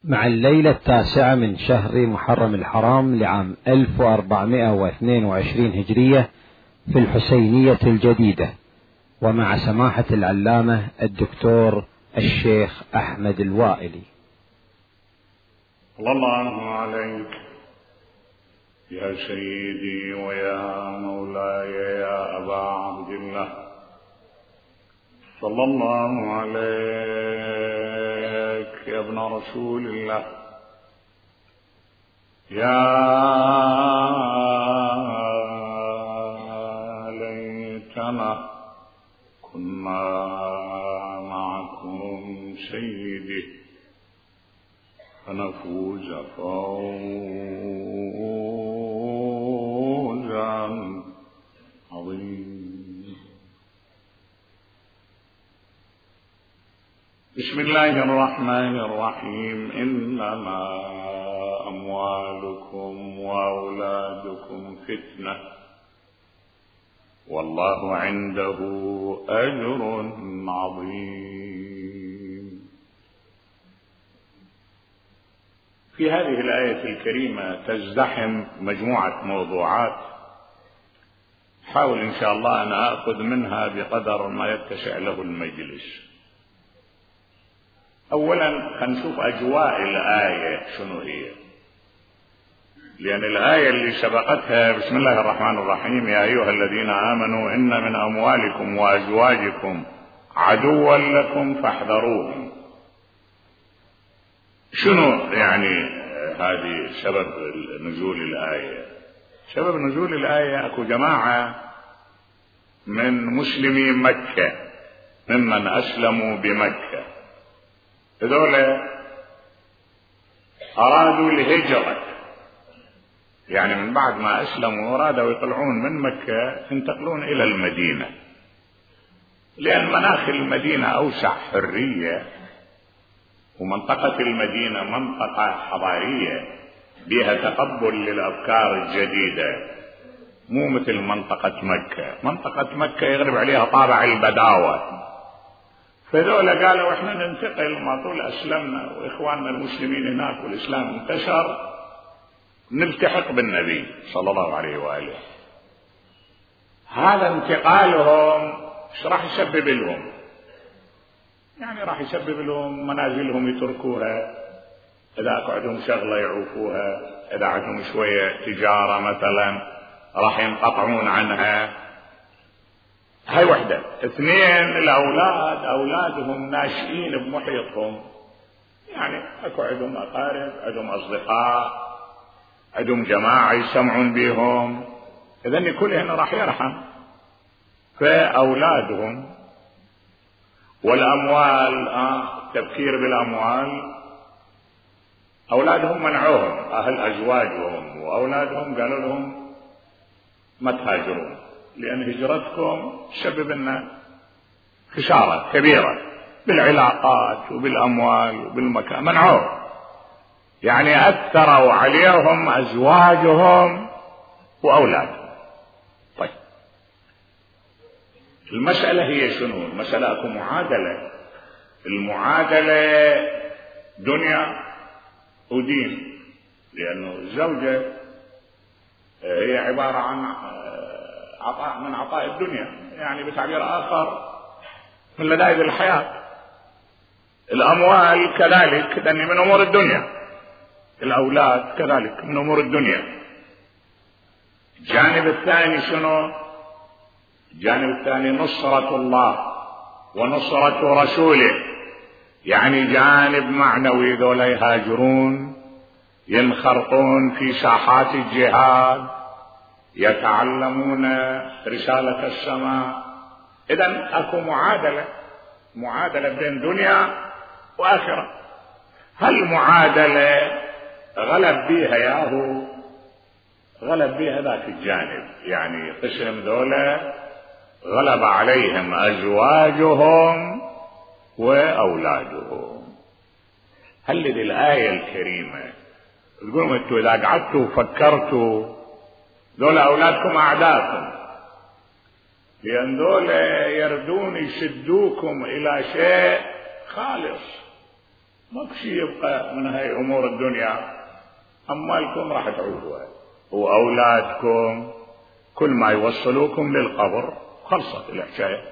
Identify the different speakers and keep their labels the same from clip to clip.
Speaker 1: مع الليلة 9 من شهر محرم الحرام لعام 1422 هجرية في الحسينية الجديدة، ومع سماحة العلامة الدكتور الشيخ أحمد الوائلي.
Speaker 2: صلى الله عليك يا سيدي ويا مولاي يا أبا عبد الله، صلى الله عليك يا ابن رسول الله، يا ليتنا كنا معكم سيدي فنفوز فوزا عظيما. بسم الله الرحمن الرحيم. إنما أموالكم وأولادكم فتنة والله عنده أجر عظيم. في هذه الآية الكريمة تزدحم مجموعة موضوعات، حاول إن شاء الله أن أخذ منها بقدر ما يتسع له المجلس. أولا خنشوف أجواء الآية شنو هي، لأن الآية اللي سبقتها بسم الله الرحمن الرحيم يا أيها الذين آمنوا إن من أموالكم وأزواجكم عدوا لكم فاحذروهم. شنو يعني هذه سبب نزول الآية؟ سبب نزول الآية أكو جماعة من مسلمي مكة ممن أسلموا بمكة، هذول أرادوا الهجرة، يعني من بعد ما أسلموا أرادوا يطلعون من مكة ينتقلون إلى المدينة، لأن مناخ المدينة أوسع حرية، ومنطقة المدينة منطقة حضارية بها تقبل للأفكار الجديدة، مو مثل منطقة مكة. منطقة مكة يغلب عليها طابع البداوة، فذولا قالوا احنا ننتقل ما طول أسلمنا وإخواننا المسلمين هناك والإسلام انتشر نلتحق بالنبي صلى الله عليه وآله. هذا انتقالهم ايش راح يسبب لهم؟ يعني راح يسبب لهم منازلهم يتركوها، إذا عندهم شغلة يعوفوها، إذا عندهم شوية تجارة مثلا راح ينقطعون عنها. هاي وحدة. اثنين، الأولاد أولادهم ناشئين بمحيطهم، يعني أكو عندهم أقارب، عندهم أصدقاء، عندهم جماعة يسمعون بهم، إذن كلهن راح يرحم. فأولادهم والأموال، التفكير بالأموال، أولادهم منعوهم، أهل أزواجهم وأولادهم قالوا لهم ما تهاجرون، لأن هجرتكم تسبب لنا خسارة كبيرة بالعلاقات وبالأموال وبالمكان، منعوهم، يعني أثروا عليهم أزواجهم وأولادهم. طيب المسألة هي شنو؟ المسألة أكو معادلة، المعادلة دنيا ودين، لأنه الزوجة هي عبارة عن عطاء من عطاء الدنيا، يعني بتعبير آخر من لذائذ الحياة. الأموال كذلك لأن من أمور الدنيا، الأولاد كذلك من أمور الدنيا. الجانب الثاني شنو؟ الجانب الثاني نصرة الله ونصرة رسوله، يعني جانب معنوي، ذولا يهاجرون ينخرطون في ساحات الجهاد، يتعلمون رسالة السماء. إذن أكو معادلة بين دنيا وآخرة. هالمعادلة غلب بيها ياهو، غلب بيها ذاك الجانب، يعني قسم ذولا غلب عليهم أزواجهم وأولادهم. هل ذي الآية الكريمة تقولون انتوا إذا قعدتوا وفكرتوا ذولا أولادكم أعداءكم، لأن ذولا يردون يشدوكم إلى شيء خالص، ماكو شيء يبقى من هاي أمور الدنيا. أموالكم راح تعودوها وأولادكم، كل ما يوصلوكم للقبر خلصت الحكاية.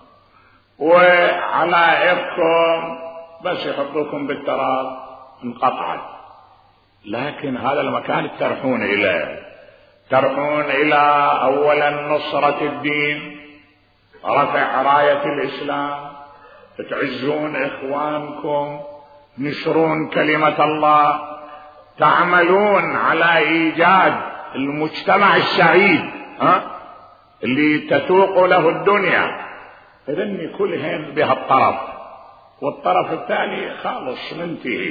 Speaker 2: وعلائقكم بس يحطوكم بالتراب انقطعت. لكن هذا المكان ترحون إليه، ترحون إلى أولا نصرة الدين، رفع راية الإسلام، تعزون إخوانكم، نشرون كلمة الله، تعملون على إيجاد المجتمع السعيد اللي تسوق له الدنيا. إذن كلهن بها الطرف، والطرف الثاني خالص منتهي.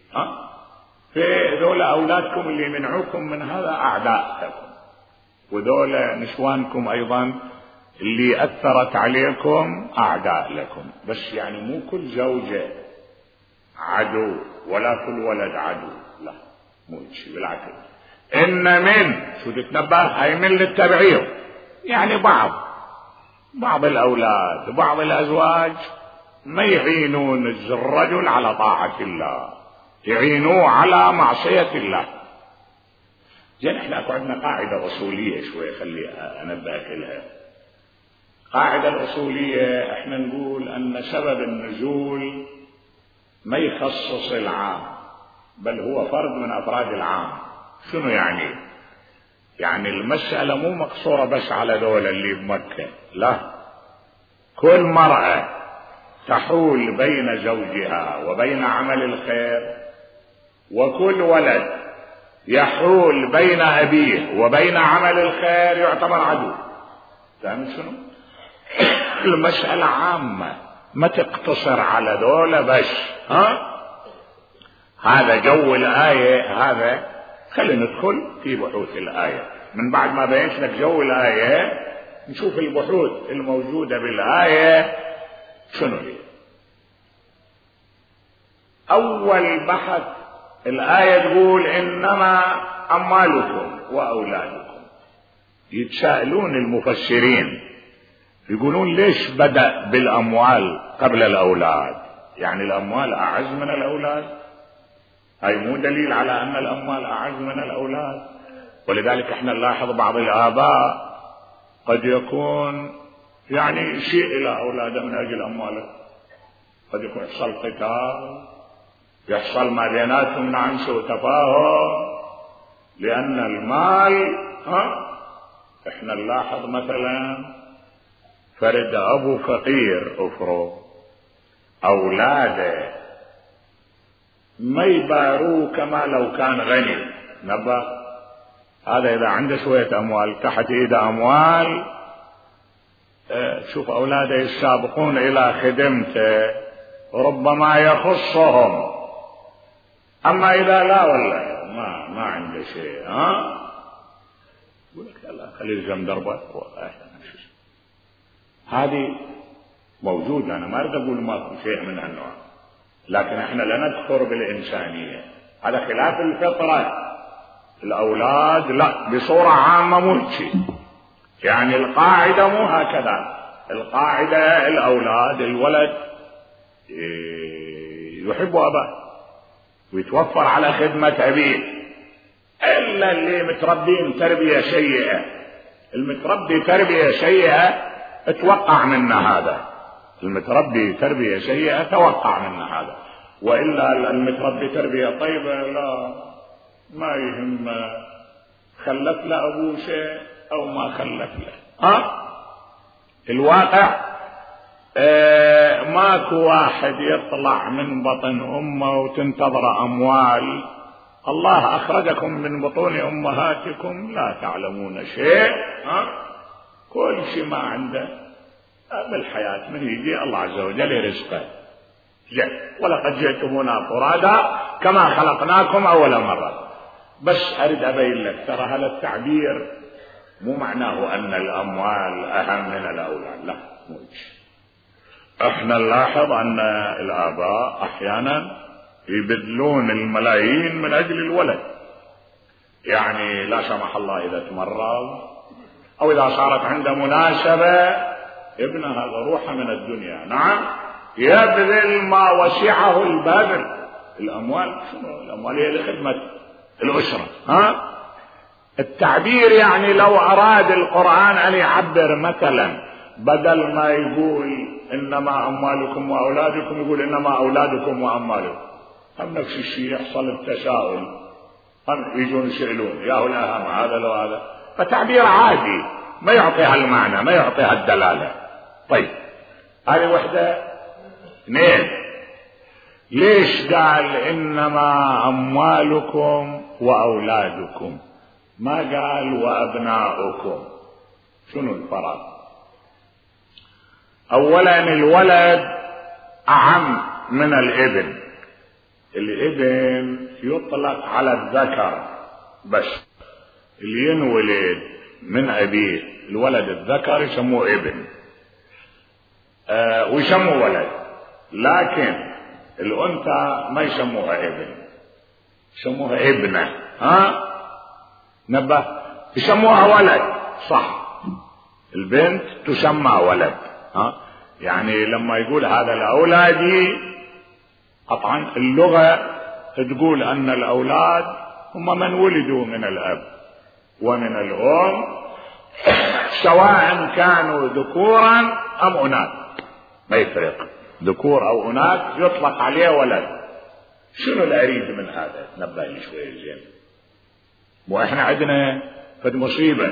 Speaker 2: في ذولا أولادكم اللي منعوكم من هذا أعداء لكم، وذولا نسوانكم أيضا اللي أثرت عليكم أعداء لكم. بس يعني مو كل زوجة عدو ولا كل ولد عدو، لا مو شيء، بالعكس. إن من شو تتنبه هاي من للتبعير، يعني بعض الأولاد وبعض الأزواج ما يعينون الرجل على طاعة الله، يعينوه على معصية الله. زين احنا عندنا قاعدة أصولية شوية خلي أنبهك لها. قاعدة الأصولية احنا نقول أن سبب النزول ما يخصص العام، بل هو فرد من أفراد العام. شنو يعني؟ يعني المسألة مو مقصورة بس على دولة اللي بمكة، لا، كل مرأة تحول بين زوجها وبين عمل الخير، وكل ولد يحول بين أبيه وبين عمل الخير يعتبر عدو. فهم شنو؟ المسألة عامة ما تقتصر على دولة بس. هذا جو الآية. هذا خلينا ندخل في بحوث الآية. من بعد ما بينت لك جو الآية نشوف البحوث الموجودة بالآية شنو هي. أول بحث الآية تقول إنما أموالكم وأولادكم. يتساءلون المفسرين يقولون ليش بدأ بالأموال قبل الأولاد؟ يعني الأموال أعز من الأولاد؟ هاي مو دليل على أن الأموال أعز من الأولاد. ولذلك احنا نلاحظ بعض الآباء قد يكون يعني شيء إلى أولاده من أجل أمواله، قد يكون يحصل قتال، يحصل ما بيناتهم نعم سوء تفاهم لأن المال. احنا نلاحظ مثلا فرد أبو فقير أفرو أولاده ما يباروه كما لو كان غني. نبا هذا إذا عنده شوية أموال تحت إيده أموال، شوف أولاده يسابقون إلى خدمته ربما يخصهم. أما إذا لا والله ما عنده شيء، يقول لك لا خليه يلزم دربه. هذه موجودة، أنا ما أريد أقول ماكو شيء من هالنوع، لكن احنا لا نكفر بالإنسانية. هذا خلاف الفطرة. الأولاد لا بصورة عامة مو شيء، يعني القاعدة مو هكذا. القاعدة الأولاد الولد يحب أباه ويتوفر على خدمة أبيه، إلا اللي متربين تربية سيئة. المتربي تربية سيئة اتوقع منا هذا، المتربي تربية سيئة توقع منا هذا. وإلا المتربي تربية طيبة لا ما يهم خلف له أبوه شيء أو ما خلف له. الواقع ماكو واحد يطلع من بطن أمه وتنتظر أموال. الله أخرجكم من بطون أمهاتكم لا تعلمون شيء. كل شيء ما عنده بالحياة من يجي الله عز وجل يرزقه. ولقد جئتمونا فرادا كما خلقناكم أول مرة. بس أريد أبين لك ترى هذا التعبير مو معناه أن الأموال أهم من الأولاد، لا مو احنا نلاحظ أن الآباء أحيانا يبذلون الملايين من أجل الولد. يعني لا سمح الله إذا تمرض أو إذا صارت عنده مناسبة ابنها روحه من الدنيا، نعم يبذل ما وسعه البذل الأموال شنو؟ الأموال هي لخدمة الأسرة. التعبير يعني لو أراد القرآن أن يعبر مثلا بدل ما يقول إنما أموالكم وأولادكم يقول إنما أولادكم وأموالكم، هم نفس الشيء يحصل التساؤل، هم يجون يسألون ياهو الأهم هذا لو هذا، فتعبير عادي ما يعطيها المعنى ما يعطيها الدلالة. طيب هذه وحدة. اثنين، ليش قال إنما أموالكم وأولادكم ما قال وأبناؤكم؟ شنو الفرق؟ أولا الولد أعم من الابن. الابن يطلق على الذكر بس، اللي ينولد من أبيه الولد الذكر يسموه ابن ويسموه ولد، لكن الأنثى ما يسموها ابن يسموها ابنة. نبه، يسموها ولد صح، البنت تسمى ولد. يعني لما يقول هذا الأولادي، طبعا اللغة تقول أن الأولاد هم من ولدوا من الأب ومن الأم سواء كانوا ذكورا أم أناث، ما يفرق ذكور أو أناث يطلق عليه ولد. شنو الأريد من هذا؟ نبهني شوية زين. وإحنا عندنا فد مصيبة.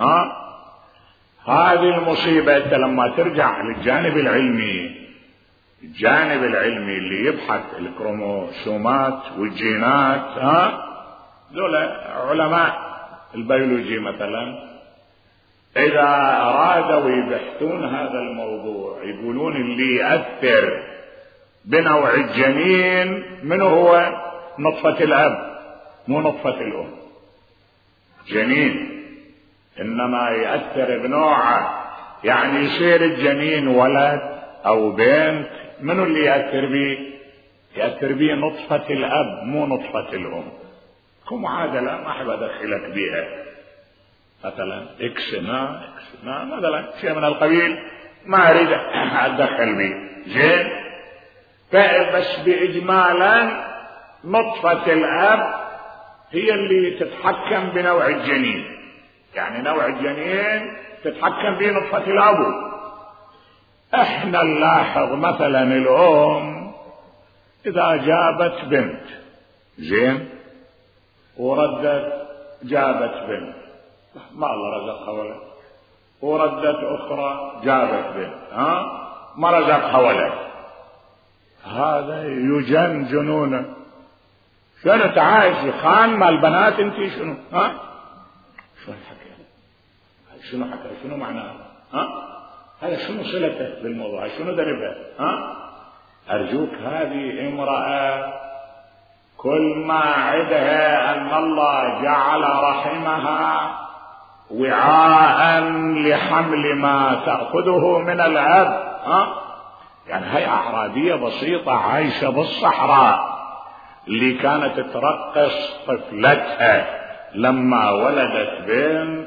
Speaker 2: هذه المصيبة أنت لما ترجع للجانب العلمي، الجانب العلمي اللي يبحث الكروموسومات والجينات، دول علماء البيولوجي مثلا إذا أرادوا يبحثون هذا الموضوع يقولون اللي يأثر بنوع الجنين منه هو نطفة الأب مو نطفة الأم. جنين إنما يأثر بنوعه، يعني يصير الجنين ولد أو بنت، منو اللي يأثر بيه؟ يأثر بيه نطفة الأب مو نطفة الأم. كمعادلة ما أحب أدخلك بيها، مثلا إكس مثلا شيء من القبيل ما أريد أدخل بيه زين. بس بإجمالا نطفة الأب هي اللي تتحكم بنوع الجنين، يعني نوع الجنين تتحكم به نطفة الأب. احنا نلاحظ مثلا الأم إذا جابت بنت زين وردت جابت بنت ما الله رزقها ولد، وردت أخرى جابت بنت ما رزقها ولد، هذا يجن جنونه. شنو تعايش خان مع البنات انتي شنو؟ شو الحكي؟ شنو حكي؟ شنو معناه؟ هذا شنو صلته بالموضوع؟ شنو ذنبها؟ أرجوك هذه امرأة كل ما عدها أن الله جعل رحمها وعاء لحمل ما تأخذه من الأب. يعني هي أعرابية بسيطة عايشة بالصحراء اللي كانت ترقص طفلتها لما ولدت بنت،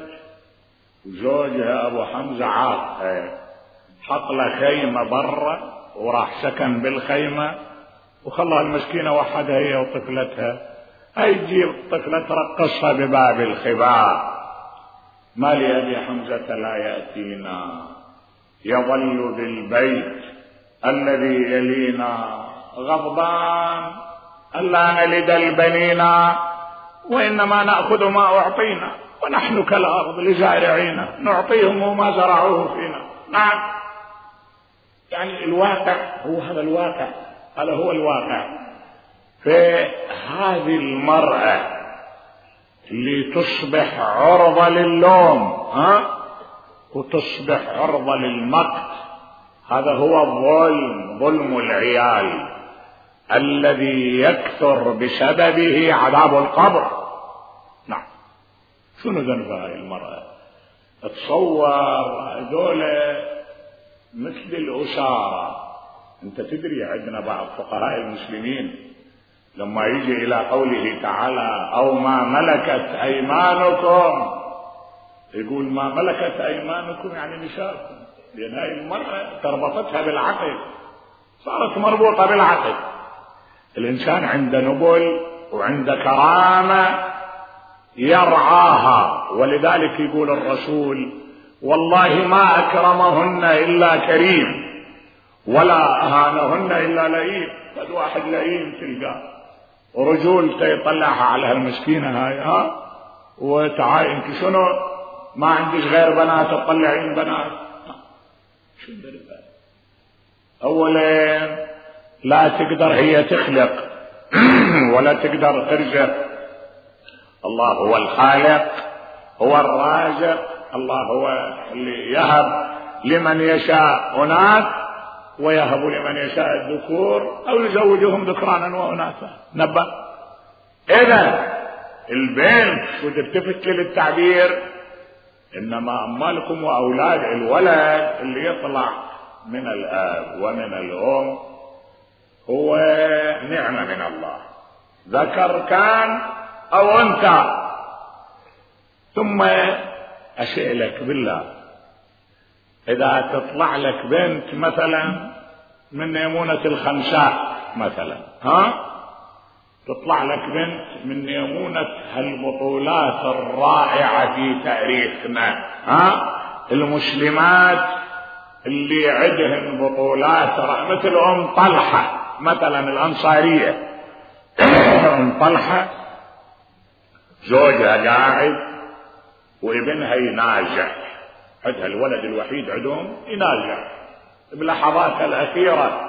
Speaker 2: وزوجها أبو حمزة عاقها، حط له خيمة برا وراح سكن بالخيمة وخلها المسكينة وحدها هي وطفلتها. هاي تجيب طفلة ترقصها بباب الخباء، ما لأبي حمزة لا يأتينا يظل بالبيت الذي يلينا غضبان ألا نلد البنين وإنما نأخذ ما أعطينا ونحن كالأرض لزارعين نعطيهم ما زرعوه فينا. نعم، يعني الواقع هو هذا الواقع، هذا هو الواقع. فهذه المرأة اللي تصبح عرضة للوم وتصبح عرضة للمقت، هذا هو ظلم العيال الذي يكثر بسببه عذاب القبر. نعم، شنو ذنب هاي المرأة؟ تصور هذول مثل الأسارة. انت تدري عندنا بعض فقهاء المسلمين لما يجي الى قوله تعالى او ما ملكت ايمانكم، يقول ما ملكت ايمانكم يعني نساءكم، لان هاي المرأة تربطتها بالعقل، صارت مربوطة بالعقل. الإنسان عنده نبل وعنده كرامة يرعاها، ولذلك يقول الرسول والله ما أكرمهن إلا كريم ولا أهانهن إلا لئيم. قد واحد لئيم تلقاه ورجول يطلعها على هالمسكينة هاي وتعالي انت شنو ما عندك غير بنات تطلعين بنات؟ شو ندري اولا لا تقدر هي تخلق ولا تقدر ترزق. الله هو الخالق هو الرازق، الله هو اللي يهب لمن يشاء اناث ويهب لمن يشاء الذكور او يزوجهم ذكرانا واناثا. نبأ اذا البنت وتلتفت للتعبير انما اموالكم واولاد الولد اللي يطلع من الاب ومن الام هو نعمة من الله، ذكر كان او انثى. ثم اسألك بالله اذا تطلع لك بنت مثلا من نيمونة الخنساء مثلا، تطلع لك بنت من نيمونة هالبطولات الرائعة في تاريخنا، المسلمات اللي عندهن بطولات مثل ام طلحة مثلا الانصارية. ام طلحة زوجها قاعد وابنها ينازع، عندها الولد الوحيد عندهم ينازع بلحظاتها الأخيرة،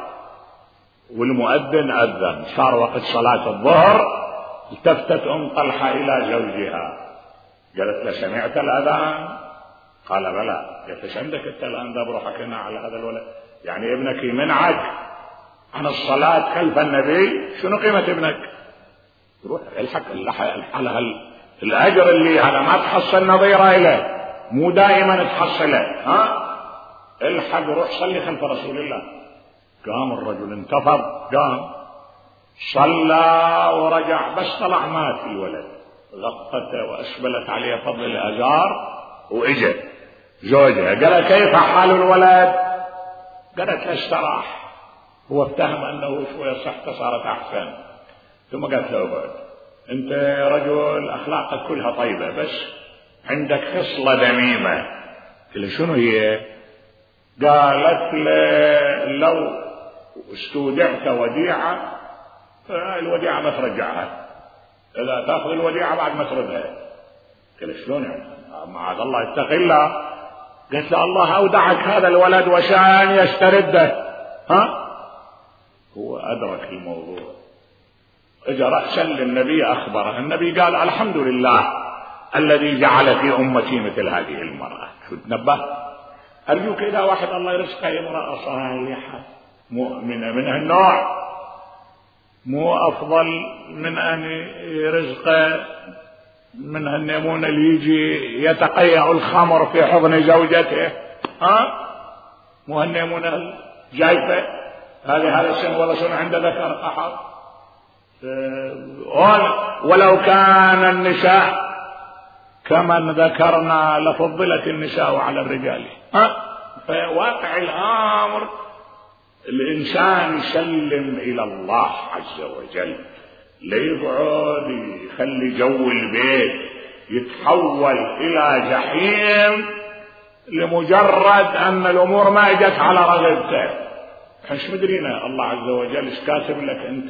Speaker 2: والمؤذن أذن صار وقت صلاة الظهر. التفتت أم طلحة إلى زوجها قالت له سمعت الأذان؟ قال بلى. قالت ايش عندك انت الآن ذا بروحك هنا على هذا الولد؟ يعني ابنك يمنعك عن الصلاة خلف النبي؟ شنو قيمة ابنك؟ روح الحق على الأجر اللي على ما تحصل نظيرة إليه، مو دائما تحصله. الحق روح صلي خلف رسول الله. قام الرجل انتفض، قام صلى ورجع، بس طلع مات الولد، غطته واسبلت عليه فضل الازار. واجا زوجها قال كيف حال الولد؟ قالت له استراح، هو افتهم انه شويه صحته صارت احسن. ثم قالت له بعد انت رجل اخلاقك كلها طيبه بس عندك خصله ذميمه. قال له شنو هي؟ قالت له لو استودعت وديعة الوديعة ما ترجعها، إذا تأخذ الوديعة بعد ما تردها. قال شلون يعني؟ معاذ الله اتق الله. قالت له الله أودعك هذا الولد وشان يسترده. هو أدرك الموضوع، اجا رأسا للنبي أخبره. النبي قال الحمد لله الذي جعل في أمتي مثل هذه المرأة. شو تنبه؟ أرجوك إذا واحد الله يرزقه امرأة صالحة مؤمنة من هالنوع، مو أفضل من أن يرزقه من هالنمون اللي يجي يتقيأ الخمر في حضن زوجته؟ مو هالنمون الجايفة هذا سن ولا سن عند ذكر أحد. ولو كان النساء كمن ذكرنا لفضلت النساء على الرجال. فواقع الأمر الإنسان يسلم إلى الله عز وجل، لا يقعد يخلي جو البيت يتحول إلى جحيم لمجرد أن الأمور ما اجت على رغبته. ايش مدرينا الله عز وجل ايش كاتب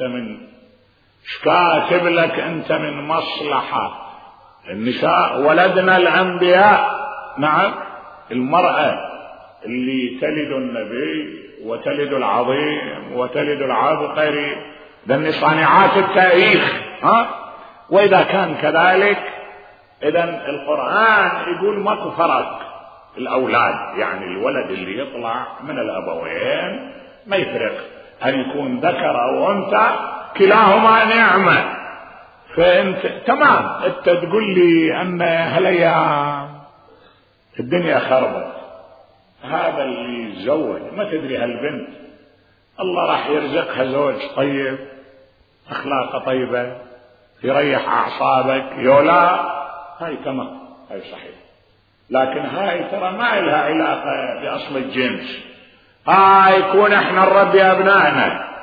Speaker 2: لك أنت من مصلحة. النساء ولدنا الأنبياء، نعم، المرأة اللي تلد النبي وتلد العظيم وتلد العبقري لأن صانعات التاريخ. وإذا كان كذلك إذن القرآن يقول ما تفرق الأولاد، يعني الولد اللي يطلع من الأبوين ما يفرق هل يكون ذكر أو أنثى، كلاهما نعمة. فأنت تمام أنت تقول لي أن هالأيام الدنيا خربت، هذا اللي يتزوج ما تدري هالبنت الله راح يرزقها زوج طيب أخلاقه طيبة يريح أعصابك يولا، هاي تمام، هاي صحيح. لكن هاي ترى ما لها علاقة بأصل الجنس. يكون احنا نربي أبنائنا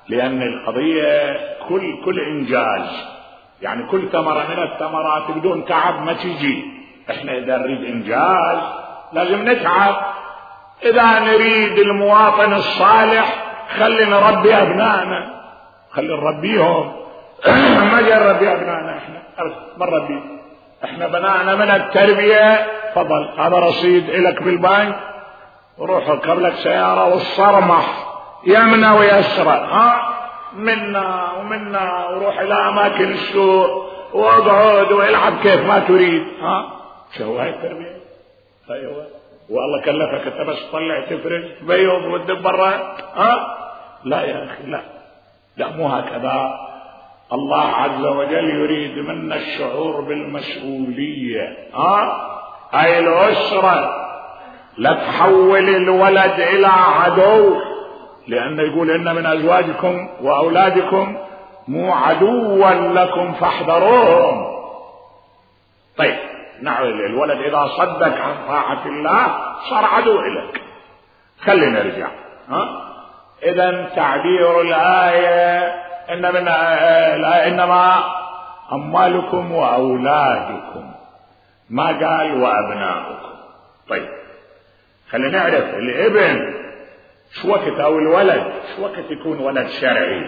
Speaker 2: لأن القضية كل إنجاز، يعني كل ثمرة من الثمرات بدون تعب ما تجي. احنا إذا نريد إنجاز لازم نتعب. إذا نريد المواطن الصالح خلي نربي أبنائنا، خلي نربيهم. ما جاي نربي أبنائنا احنا ما نربي احنا بنائنا من التربية. فضل هذا رصيد إلك بالبنك، روح اركب لك سيارة والصرمح يمنى ويسرى منا ومنا، وروح إلى أماكن السوق واقعد والعب كيف ما تريد. شو هاي التربية؟ أيوة، والله كلفك انت بس تطلع تفرج بيض وتدب برا. لا يا أخي، لا مو هكذا. الله عز وجل يريد منا الشعور بالمسؤولية. هاي الأسرة لا تحول الولد إلى عدو، لأنه يقول إن من أزواجكم وأولادكم مو عدوا لكم فاحذروهم. طيب نعم، الولد إذا صدق عن طاعة الله صار عدو لك. خلينا نرجع. إذن تعبير الآية إنما أموالكم وأولادكم، ما قال وأبناؤكم. طيب خلينا نعرف الابن شو وقت أو الولد شو وقت يكون ولد شرعي.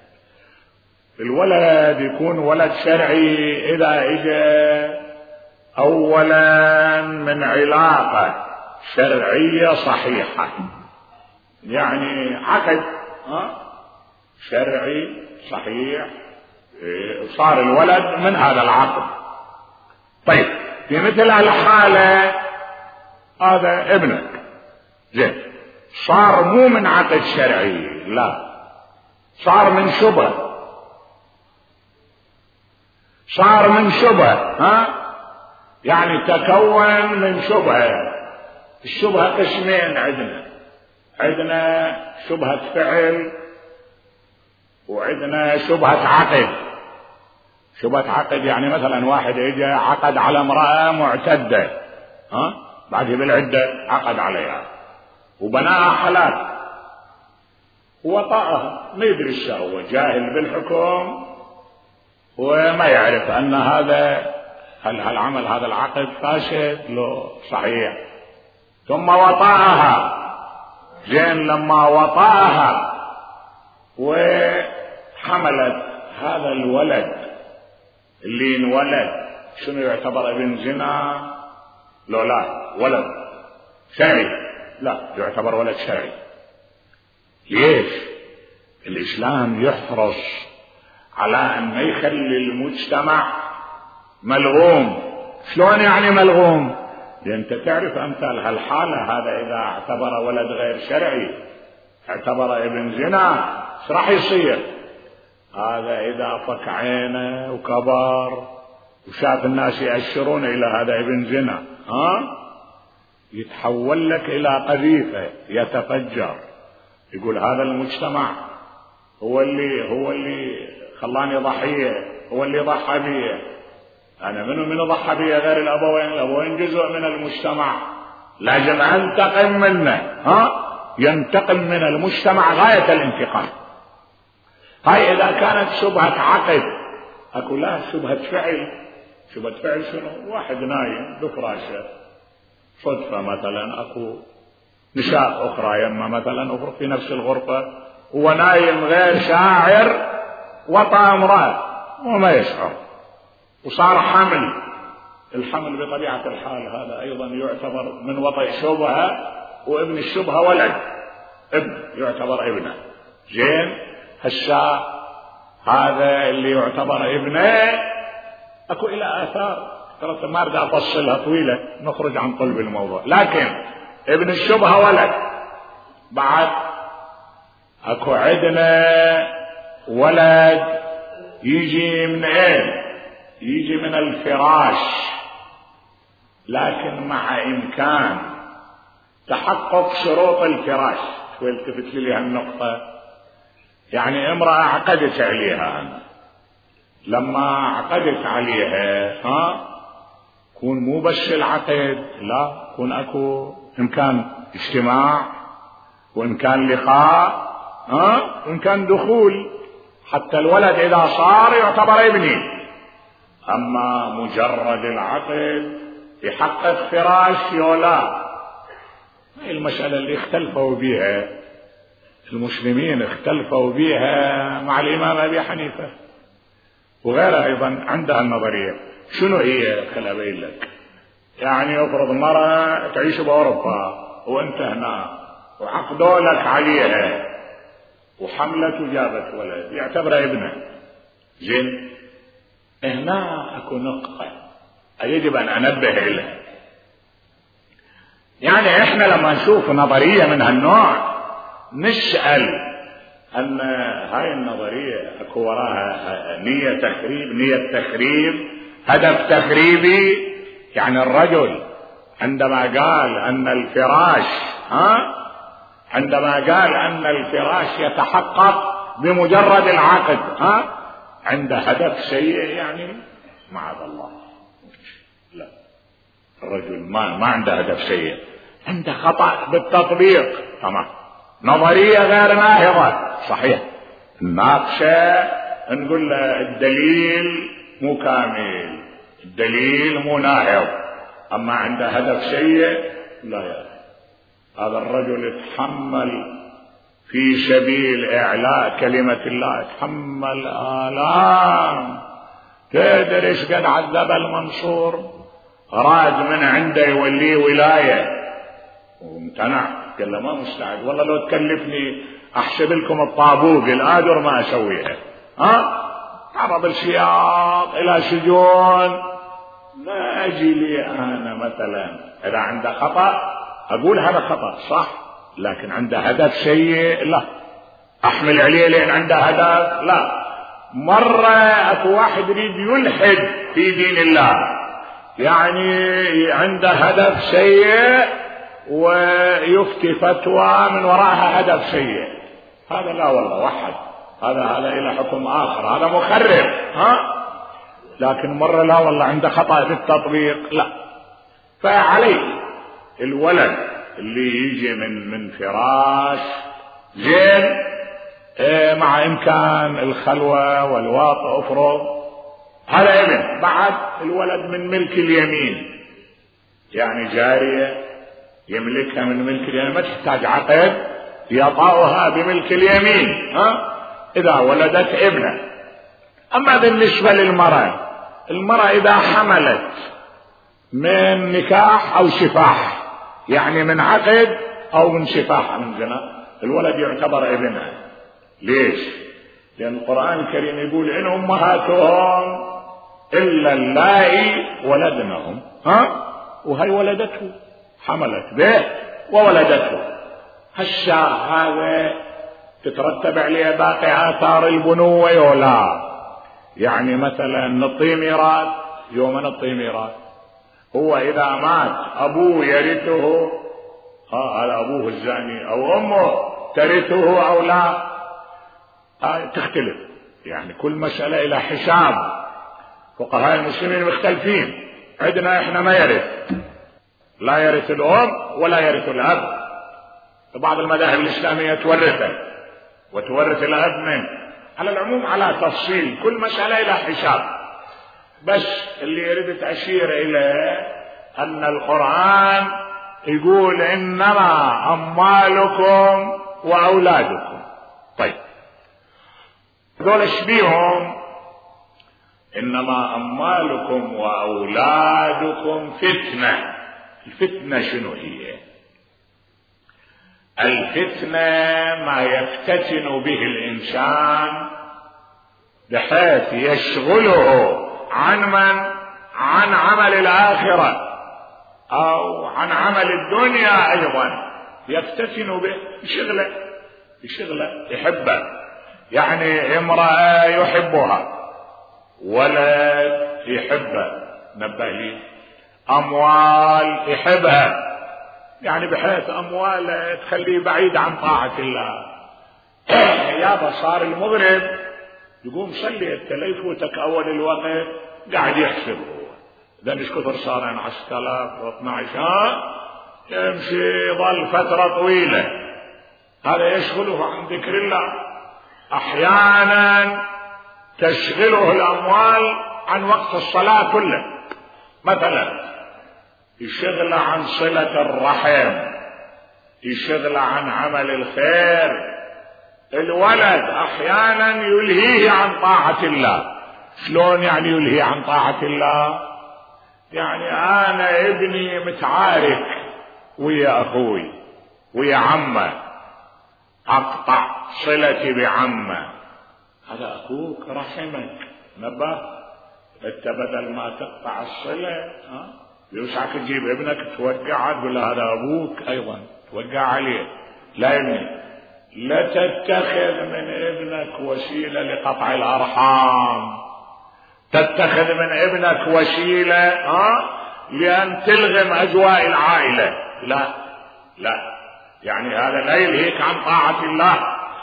Speaker 2: الولد يكون ولد شرعي إذا إجا أولا من علاقة شرعية صحيحة، يعني عقد شرعي صحيح صار الولد من هذا العقد. طيب في مثل الحالة هذا ابنك زين، صار مو من عقد شرعي، لا صار من شبهة، صار من شبهة. يعني تكون من شبهة. الشبهة قسمين عندنا شبهة فعل وعندنا شبهة عقد. شبهة عقد يعني مثلا واحد اجى عقد على امرأة معتدة، بعد بالعدة عقد عليها وبناها حلال وطأها، ما يدري الشهوة، جاهل بالحكم وما يعرف أن هذا هالعمل هذا العقد فاسد لو صحيح. ثم وطأها زين، لما وطأها وحملت هذا الولد اللي انولد شنو يعتبر ابن زنا؟ لو لا ولد شرعي، لا يعتبر ولد شرعي. ليش؟ الإسلام يحرص على أن ما يخلي المجتمع ملغوم. شلون يعني ملغوم؟ لأنت تعرف أمثال هالحالة، هذا إذا اعتبر ولد غير شرعي اعتبر ابن زنا ايش راح يصير؟ هذا إذا فك عينه وكبر وشاف الناس يأشرون إلى هذا ابن زنا يتحول لك إلى قذيفة، يتفجر، يقول هذا المجتمع هو اللي خلاني ضحية، هو اللي ضحى بي. أنا من ضحى بي غير الأبوين جزء من المجتمع، لازم أنتقم منه. ينتقم من المجتمع غاية الانتقام. هاي إذا كانت شبهة عقد. أقول لا، شبهة فعل. شبهة فعل شنو؟ واحد نايم بفراشه صدفة مثلا أكو نساء أخرى يما مثلا أخرى في نفس الغرفة، هو نايم غير شاعر وطأ امرأة وما يشعر وصار حمل. الحمل بطبيعة الحال هذا أيضا يعتبر من وطئ شبهة، وابن الشبهة ولد، ابن يعتبر ابنه. زين، هذا اللي يعتبر ابنه أكو إلى آثار، ترى ما أرجع أفصلها طويلة نخرج عن قلب الموضوع. لكن ابن الشبهة ولد. بعد أكو عندنا ولد يجي من ايه؟ يجي من الفراش، لكن مع إمكان تحقق شروط الفراش. شوي التفت لي هالنقطة. يعني امرأة عقدت عليها أنا، لما عقدت عليها كون مو بس العقد، لا كون اكو امكان اجتماع وامكان لقاء إن كان دخول حتى الولد إذا صار يعتبر ابني. أما مجرد العقد يحقق فراش ولا، هي المسألة اللي اختلفوا بها المسلمين، اختلفوا بها مع الإمام أبي حنيفة وغيره أيضا عندها النظرية. شنو هي؟ خل أبين لك. يعني افرض مرة تعيش بأوروبا وأنت هنا وعقدوا لك عليها وحملت وجابت ولد يعتبر ابنه، زين؟ هنا اكو نقطة يجب ان انبه اليها. يعني احنا لما نشوف نظرية من هالنوع نسأل ان هاي النظرية اكو وراها نية تخريب، هدف تخريبي. يعني الرجل عندما قال ان الفراش عندما قال ان الفراش يتحقق بمجرد العقد عنده هدف سيء، يعني معاذ الله. لا، الرجل ما عنده هدف سيء، عنده خطأ بالتطبيق. تمام، نظرية غير ناهضة صحيح، ناقشة نقول له الدليل مو كامل، الدليل مو ناهض، اما عنده هدف سيء لا يا هذا الرجل يتحمل في سبيل إعلاء كلمة الله، يتحمل آلام. تدري ايش قد عذب المنصور؟ راد من عنده يوليه ولاية وامتنع، قال له ما مستعد، والله لو تكلفني احسب لكم الطابوق الآجر ما اسويها. عرض السياط الى سجون. ما اجي لي انا مثلا اذا عنده خطأ اقول هذا خطأ صح، لكن عنده هدف سيء لا احمل عليه لان عنده هدف. لا، مرة اكو واحد يريد يلحد في دين الله، يعني عنده هدف سيء ويفتي فتوى من وراءها هدف سيء، هذا لا والله وحد، هذا الى حكم اخر، هذا مخرب. لكن مرة لا والله عنده خطأ في التطبيق لا. فعليه الولد اللي يجي من فراش زين مع امكان الخلوة والواطئ افرض هذا ابن، بعد الولد من ملك اليمين، يعني جارية يملكها من ملك اليمين، ما تحتاج عقد، يطأها بملك اليمين اذا ولدت ابنه. اما بالنسبة للمرأة، المرأة اذا حملت من نكاح او شفاح، يعني من عقد او من شفاح من زنا، الولد يعتبر ابنها. ليش؟ لان القرآن الكريم يقول ان امهاتهم الا اللائي ولدنهم، وهي ولدته، حملت به وولدته. هالشاء هذا تترتب عليه باقي آثار البنوة ولا، يعني مثلا نعطيه ميراث، يوم نعطيه ميراث، هو إذا مات أبوه يرثه، هذا أبوه الزاني، أو أمه ترثه أو لا، تختلف. يعني كل مسألة إلى حساب، فقهاء المسلمين مختلفين. عندنا إحنا ما يرث، لا يرث الأم ولا يرث الأب. بعض المذاهب الإسلامية تورثه وتورث الأب منه. على العموم على تفصيل، كل مسألة إلى حساب. بس اللي يريد أشير إليه أن القرآن يقول إنما أموالكم وأولادكم. طيب دول اشبيهم، إنما أموالكم وأولادكم فتنة. الفتنة شنو هي؟ الفتنة ما يفتتن به الإنسان بحيث يشغله عن عمل الآخرة أو عن عمل الدنيا، أيضا يفتتن به، يشغله يحبه. يعني امرأة يحبها، ولد يحبه، نبه لي، أموال يحبها، يعني بحيث أموال تخليه بعيد عن طاعة الله. يابا صار المغرب يقوم صلي انت لا يفوتك اول الوقت، قاعد يحسب هو اذا ايش كثر صار 10,000 و12، يمشي ظل فترة طويلة، هذا يشغله عن ذكر الله. أحيانا تشغله الأموال عن وقت الصلاة كله، مثلا يشغل عن صلة الرحم، يشغل عن عمل الخير. الولد أحيانا يلهيه عن طاعة الله. شلون يعني يلهيه عن طاعة الله؟ يعني أنا ابني متعارك ويا أخوي ويا عمه، أقطع صلتي بعمه. هذا أخوك رحمك، نبه أنت بدل ما تقطع الصلة يوسعك تجيب ابنك توقعه تقول له هذا أبوك أيضا توقع عليه. لا ابني، لا تتخذ من ابنك وسيلة لقطع الأرحام، تتخذ من ابنك وسيلة لأن تلغم أجواء العائلة. لا لا، يعني هذا لا يلهيك عن طاعة الله.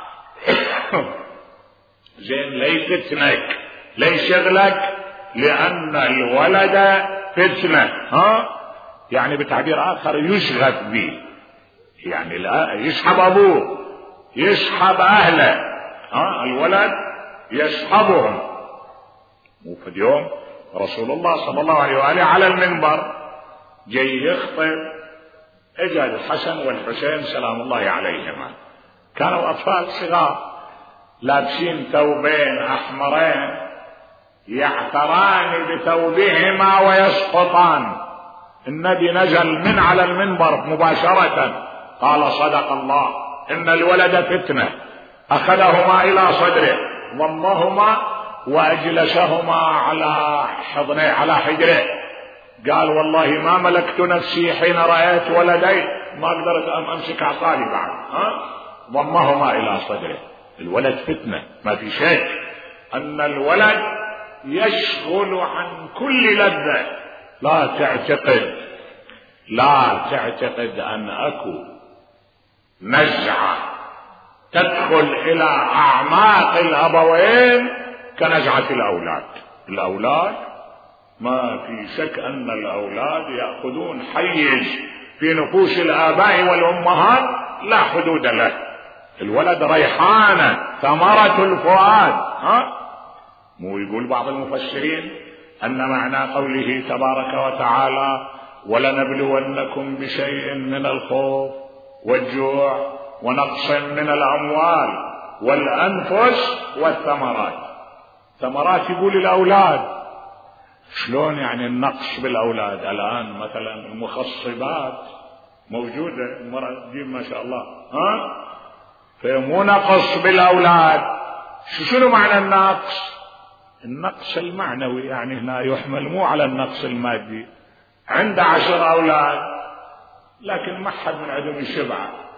Speaker 2: زين، لا يفتنك، لا يشغلك، لأن الولد فتنة. يعني بتعبير آخر يشغف به، يعني لا يسحب أبوه، يسحب أهله. الولد يسحبهم. وفي اليوم رسول الله صلى الله عليه وآله على المنبر جاي يخطب، اجى الحسن والحسين سلام الله عليهما، كانوا أطفال صغار لابسين ثوبين أحمرين يعثران بثوبهما ويسقطان. النبي نزل من على المنبر مباشرة قال صدق الله إن الولد فتنة. أخذهما إلى صدره ضمهما وأجلسهما على حضنه على حجره. قال والله ما ملكت نفسي حين رأيت ولدي، ما قدرت أن أمسك عصاي بعد. ضمهما إلى صدره. الولد فتنة، ما في شك أن الولد يشغل عن كل لذة. لا تعتقد أن أكو نزعة تدخل إلى أعماق الأبوين كنزعة الأولاد ما في شك أن الأولاد يأخذون حيز في نفوس الآباء والأمهات لا حدود له. الولد ريحانة ثمرة الفؤاد. مو يقول بعض المفسرين أن معنى قوله تبارك وتعالى ولنبلونكم بشيء من الخوف والجوع ونقص من الأموال والأنفس والثمرات. ثمرات يقول الأولاد. شلون يعني النقص بالأولاد؟ الآن مثلا المخصبات موجودة، المرأة تجيب ما شاء الله، فمو نقص بالأولاد. شنو معنى النقص؟ النقص المعنوي، يعني هنا يحمل مو على النقص المادي. عنده 10 أولاد لكن ما حد من عندهم الشبع،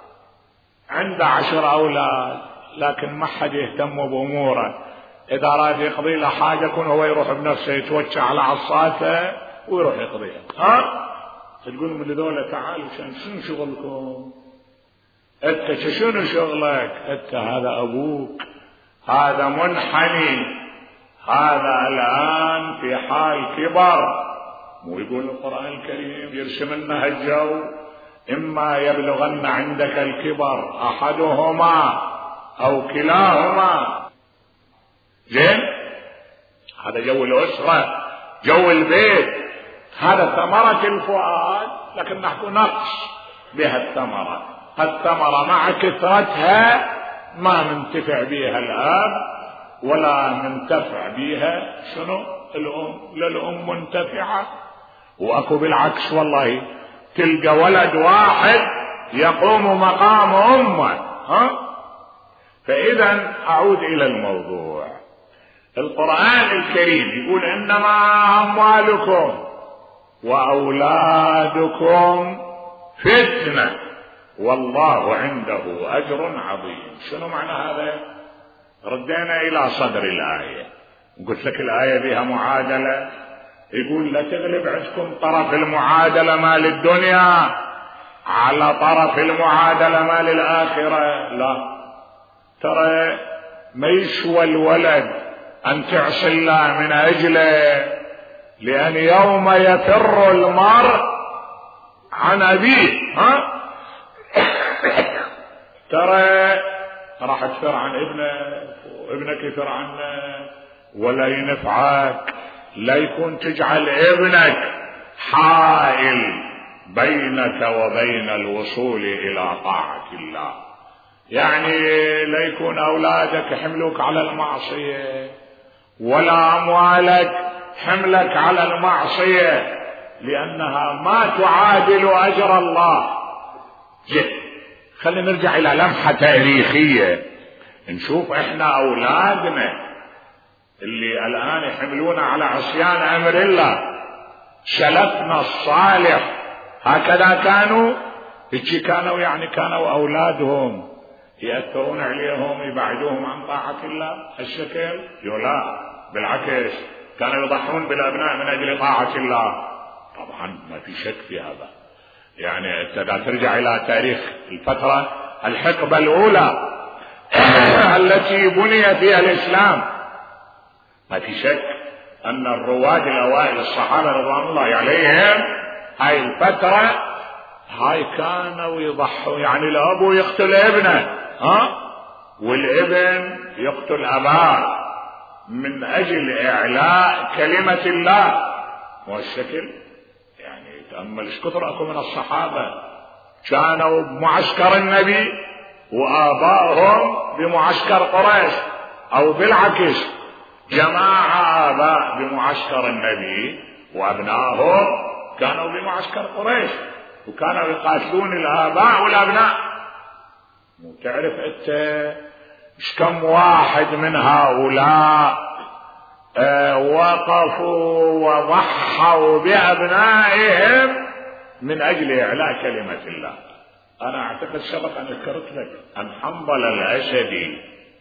Speaker 2: عنده 10 أولاد لكن ما حد يهتم بأموره. إذا أراد يقضي له حاجة يكون هو يروح بنفسه يتوجه على عصاته ويروح يقضيها. تقول من ذولا تعالوا شنو شغلكم؟ أنت شنو شغلك؟ أنت هذا أبوك، هذا منحني، هذا الآن في حال كبر. مو يقول القرآن الكريم يرسم لنا الجو إما يبلغن عندك الكبر أحدهما أو كلاهما. زين، هذا جو الأسرة، جو البيت، هذا ثمرة الفؤاد، لكن نحكي نقص بها الثمرة. الثمرة مع كثرتها ما منتفع بها الآب ولا منتفع بها شنو الأم. لا الأم منتفعة، وأكو بالعكس والله تلقى ولد واحد يقوم مقام أمه. فإذا أعود إلى الموضوع. القرآن الكريم يقول إنما أموالكم وأولادكم فتنة والله عنده أجر عظيم. شنو معنى هذا؟ ردينا إلى صدر الآية، قلت لك الآية بها معادلة. يقول لا تغلب عندكم طرف المعادلة مال الدنيا على طرف المعادلة مال الآخرة. لا، ترى ما يسوى الولد أن تعصي الله من أجله، لأن يوم يفر المرء عن أبيه ترى راح تفر عن ابنك وابنك يفر عنك، ولا ينفعك لا يكون تجعل ابنك حائل بينك وبين الوصول إلى طاعة الله. يعني لا يكون أولادك يحملوك على المعصية، ولا أموالك حملك على المعصية، لأنها ما تعادل أجر الله. خلينا نرجع إلى لمحة تاريخية نشوف إحنا أولادنا اللي الآن يحملون على عصيان أمر الله، سلفنا الصالح هكذا كانوا، يعني كانوا أولادهم يأثرون عليهم يبعدوهم عن طاعة الله الشكل؟ لا، بالعكس كانوا يضحون بالأبناء من أجل طاعة الله. طبعا ما في شك في هذا. يعني أنت ترجع إلى تاريخ الفترة الحقبة الأولى التي بني فيها الإسلام، ما في شك أن الرواد الأوائل الصحابة رضوان الله عليهم هاي الفترة هاي كانوا يضحوا. يعني الأب يقتل ابنه والابن يقتل أباه من أجل إعلاء كلمة الله. والشكل يعني تأمل ايش كثر أكو من الصحابة كانوا بمعسكر النبي وآبائهم بمعسكر قريش، أو بالعكس جماعة آباء بمعسكر النبي وأبنائهم كانوا بمعسكر قريش، وكانوا يقاتلون الآباء والأبناء. وتعرف أنت إيش كم واحد من هؤلاء وقفوا وضحوا بأبنائهم من أجل إعلاء كلمة الله. أنا أعتقد سبق أن ذكرت لك أن حنظلة الأسدي،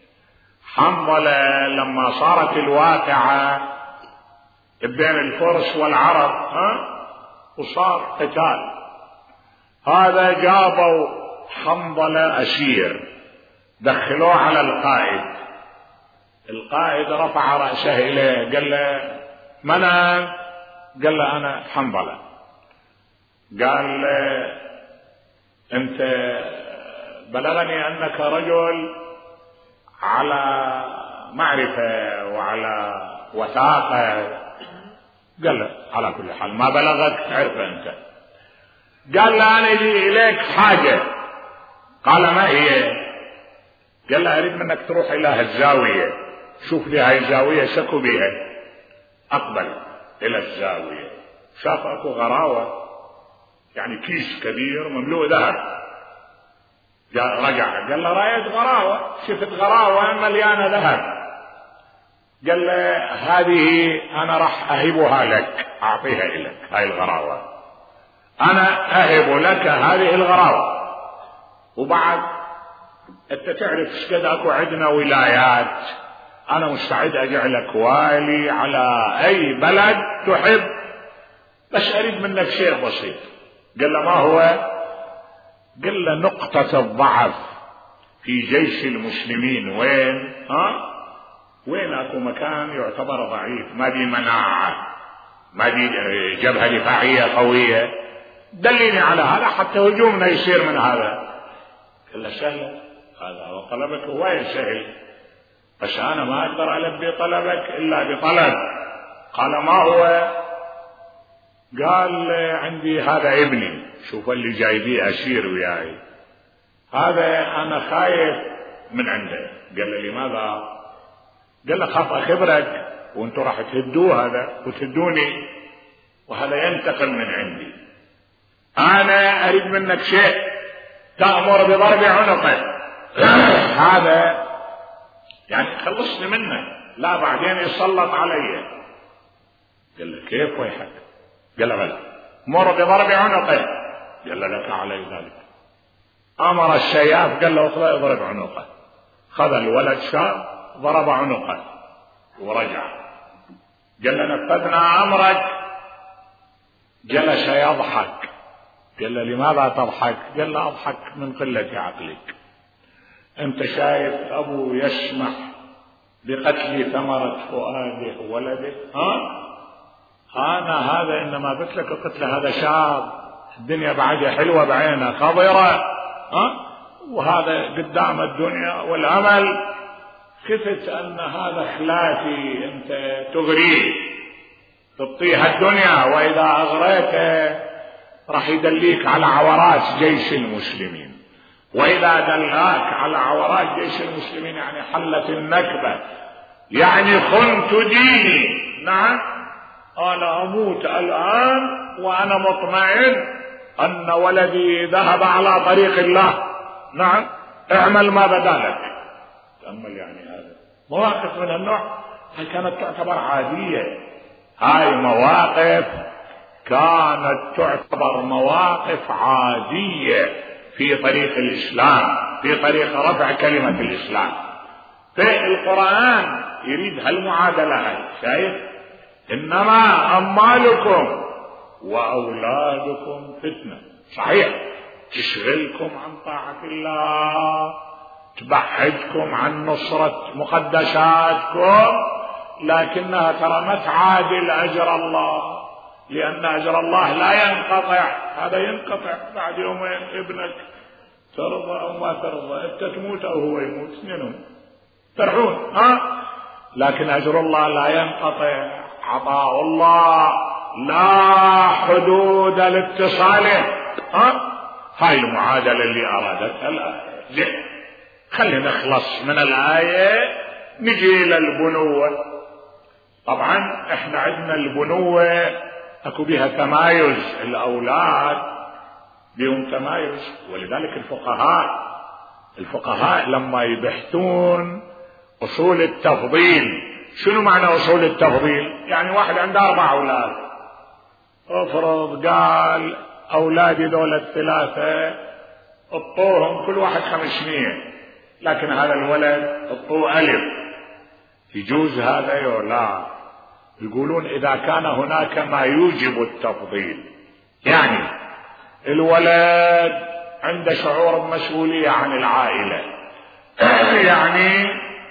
Speaker 2: حنظلة لما صارت الواقعة بين الفرس والعرب وصار قتال، هذا جابوا حنظلة أسير دخلوه على القائد. القائد رفع رأسه إليه قال له من أنت؟ قال له أنا حنظلة. قال له أنت بلغني أنك رجل على معرفة وعلى وثاقة. قال له على كل حال ما بلغك تعرف أنت. قال له أنا لي إليك حاجة. قال ما هي؟ قال له أريد منك تروح إلى الزاوية، شوف لي هاي الزاوية سكوا بها. أقبل إلى الزاوية، شاف أكو غراوة يعني كيس كبير مملوء ذهب. رجع قال له رأيت غراوة، شفت غراوة مليانة ذهب. قال له هذه أنا راح أهبها لك، أعطيها لك هاي الغراوة، أنا أهب لك هذه الغراوة. وبعد أنت تعرف شقد أكو عندنا ولايات، أنا مستعد أجعلك والي على أي بلد تحب، بس أريد منك شيء بسيط. قال له ما هو؟ قال له نقطة الضعف في جيش المسلمين وين؟ وين أكو مكان يعتبر ضعيف، ما دي مناعة، ما دي جبهة دفاعية قوية، دليني على هذا حتى هجومنا يصير من هذا. قال له سهل هذا، وطلبك وين سهل، بس أنا ما أقدر ألبي طلبك إلا بطلب. قال ما هو؟ قال عندي هذا ابني، شوف اللي جايبيه أسير وياي، هذا أنا خايف من عنده. قال له لماذا؟ قال له خاف أخبرك وانتوا راح تهدوه هذا وتهدوني، وهذا ينتقم من عندي. أنا أريد منك شيء، تأمر بضرب عنقه هذا يعني خلصني منه، لا بعدين يسلط علي. قال له كيف ويحك؟ قال له بلى مر بضرب عنقه. قال له لك علي ذلك. أمر الشياف قال له اطلع اضرب عنقه. خذ الولد شاب ضرب عنقه ورجع. قال له نفذنا أمرك. جلس يضحك. قال له لماذا تضحك؟ قال له أضحك من قلة عقلك، أنت شايف أبو يسمح بقتل ثمرة فؤاده ولده؟ أنا هذا إنما قلت لك قتل هذا شاب، الدنيا بعدها حلوة بعينها خضرة، وهذا قدام الدنيا والأمل، خفت أن هذا خلافي أنت تغريه تطيها الدنيا، وإذا أغريته راح يدليك على عورات جيش المسلمين، وإذا دلاك على عورات جيش المسلمين يعني حلت النكبة، يعني خنت ديني. نعم أنا أموت الآن وأنا مطمئن أن ولدي ذهب على طريق الله. نعم اعمل ما بدالك. تأمل يعني هذا مواقف من النوع هل كانت تعتبر عادية؟ هاي مواقف كانت تعتبر مواقف عادية في طريق الإسلام، في طريق رفع كلمة الإسلام. في القرآن يريد هالمعادلة هاي، شايف؟ إنما أموالكم وأولادكم فتنة. صحيح تشغلكم عن طاعة الله، تبعدكم عن نصرة مقدساتكم، لكنها ترى ما تعادل أجر الله، لأن أجر الله لا ينقطع. هذا ينقطع بعد يومين، ابنك ترضى أو ما ترضى، أنت تموت أو هو يموت، اثنينهم ترحون. لكن أجر الله لا ينقطع، عطاء الله لا حدود لاتصاله. هاي المعادلة اللي أرادتها الآية. خلينا نخلص من الآية نجي إلى البنوة. طبعا احنا عندنا البنوة اكو بها تمايز، الأولاد بهم تمايز، ولذلك الفقهاء لما يبحثون أصول التفضيل. شنو معنى أصول التفضيل؟ يعني واحد عنده 4 أولاد، افرض قال أولادي دول الثلاثة اطوهم كل واحد 500، لكن هذا الولد اطوه 1000، يجوز هذا يو لا؟ يقولون إذا كان هناك ما يوجب التفضيل، يعني الولد عنده شعور بمسؤولية عن العائلة، يعني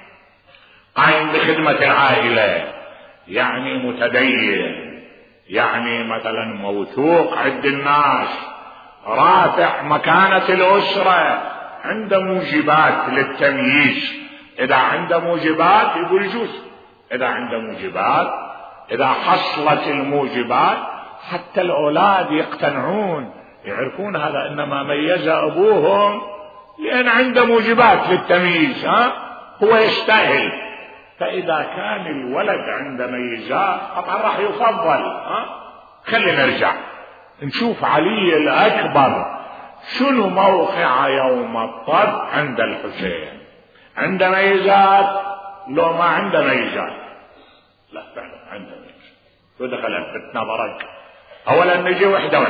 Speaker 2: قايم بخدمة العائلة، يعني متدين، يعني مثلا موثوق عند الناس، رافع مكانة الأسرة، عنده موجبات للتمييز. إذا عنده موجبات يقول يجوز، إذا عنده موجبات، إذا حصلت الموجبات حتى الأولاد يقتنعون يعرفون هذا إنما ميز أبوهم لأن عنده موجبات للتمييز، هو يستاهل. فإذا كان الولد عنده ميزات طبعا راح يفضل. خلينا نرجع نشوف علي الأكبر شنو موقع يوم الطب عند الحسين. عنده ميزات لو ما عنده ميزات؟ لا فعلا عنده ميزات. ودخل فتنة برق. أولا نجي وحدة.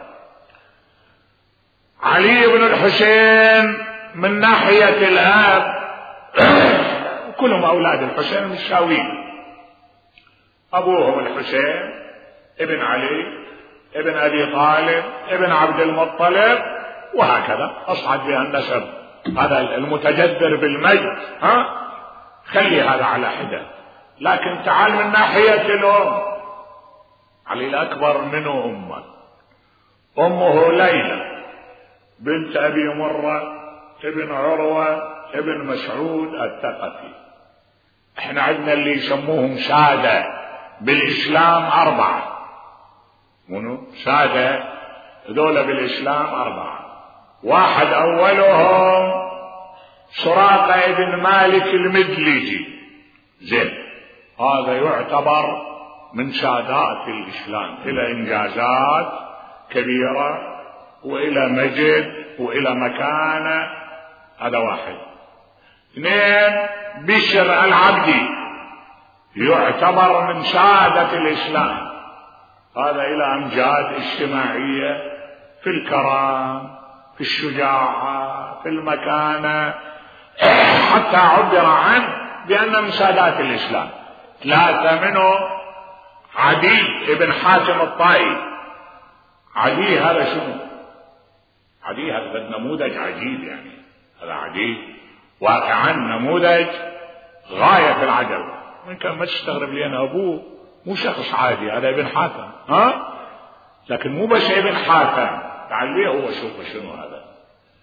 Speaker 2: علي بن الحسين من ناحية الأب كلهم أولاد الحسين متساويين، أبوهم الحسين ابن علي ابن أبي طالب ابن عبد المطلب، وهكذا أصعد بها النسب. هذا المتجذر بالمجد، خلي هذا على حدة. لكن تعال من ناحية الأم، علي الأكبر منه أمه ليلى بنت أبي مرة ابن عروة ابن مسعود الثقفي. احنا عندنا اللي يسموهم سادة بالإسلام 4. منو سادة؟ دولة بالإسلام 4. واحد أولهم سراقة ابن مالك المدلجي، زين، هذا يعتبر من سادات الإسلام، إلى إنجازات كبيرة وإلى مجد وإلى مكانة. هذا واحد. 2 بشر العبدي يعتبر من سادة الإسلام، هذا إلى أمجاد اجتماعية في الكرم في الشجاعة في المكانة، حتى عبر عنه بأنه من سادات الإسلام. 3 منه عدي ابن حاتم الطائي. عدي هذا شنو؟ عدي هذا نموذج عجيب، يعني هذا عدي واقعا نموذج غاية في العجب. من كان ما تستغرب لي أنا أبوه مو شخص عادي، هذا ابن حاتم، لكن مو بس ابن حاتم، تعال ليه هو شوف شنو